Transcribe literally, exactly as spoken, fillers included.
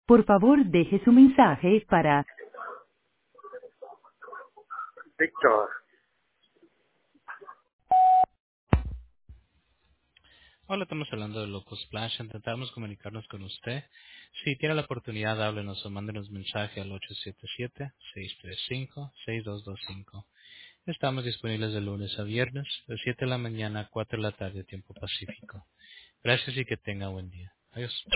Por favor, deje su mensaje para Víctor. Hola, estamos hablando de Local Splash. Intentamos comunicarnos con usted. Si tiene la oportunidad, háblenos o mándenos mensaje al ocho siete siete, seis tres cinco, seis dos dos cinco. Estamos disponibles de lunes a viernes, de siete de la mañana a cuatro de la tarde, tiempo pacífico. Gracias y que tenga buen día. Adiós.